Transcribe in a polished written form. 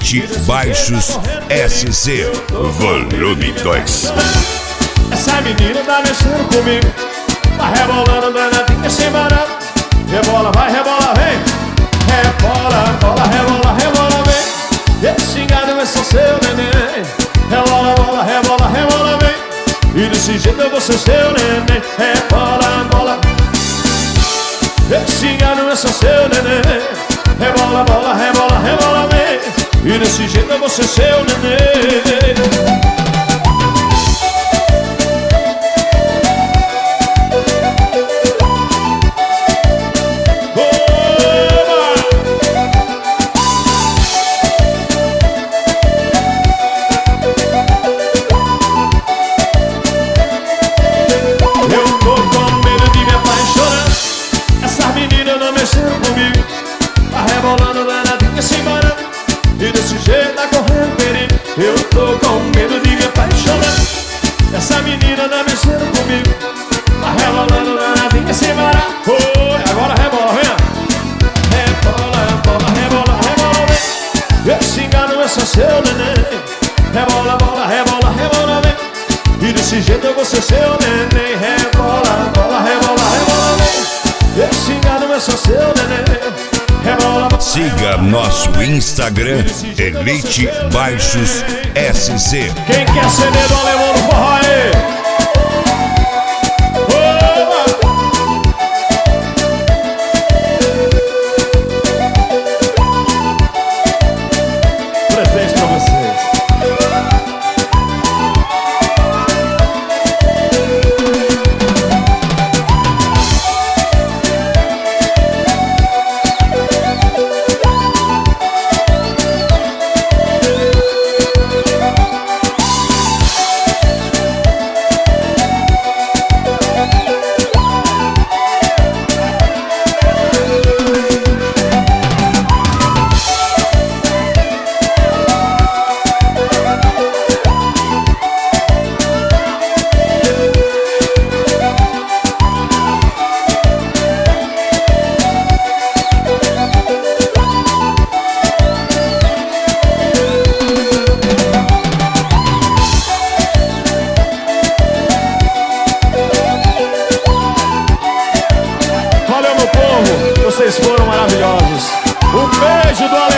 Elite Baixos SC Volume 2. Essa menina tá mexendo comigo, vai rebolando danadinha sem barato. Rebola, vai, rebola, vem. Rebola, bola, rebola, rebola, vem. Esse engano é só seu neném. Rebola, bola, rebola, rebola, vem. E desse jeito eu vou ser seu neném. Rebola, bola. Esse engano é só seu neném. Rebola, bola, rebola, rebola, vem. E desse jeito eu vou ser seu neném. Rebolando danadinha sem barato. E desse jeito tá correndo perigo. Eu tô com medo de me apaixonar. Essa menina tá mexendo comigo, tá rebolando danadinha sem barato. Oi, agora rebola, vem. Rebola, bola, rebola, rebola, vem. Esse engano é só seu neném. Rebola, bola, rebola, rebola, vem. E desse jeito eu vou ser seu neném. Rebola, bola, rebola, rebola, vem. Esse engano é só seu neném. Siga nosso Instagram, Elite Baixos SC. Quem quer CD do alemão no forró aí? Presente pra vocês. Vocês foram maravilhosos. Um beijo do alemão.